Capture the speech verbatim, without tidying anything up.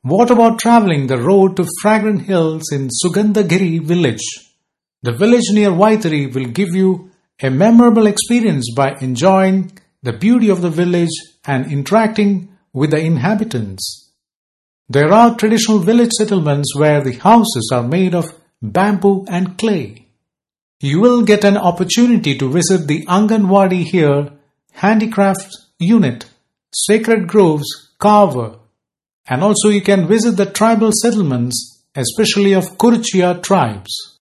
What about traveling the road to fragrant hills in Sugandhagiri village? The village near Vaitari will give you a memorable experience by enjoying the beauty of the village and interacting with the inhabitants. There are traditional village settlements where the houses are made of bamboo and clay. You will get an opportunity to visit the Anganwadi here, handicrafts unit, sacred groves, Carver, and also you can visit the tribal settlements, especially of Kuruchia tribes.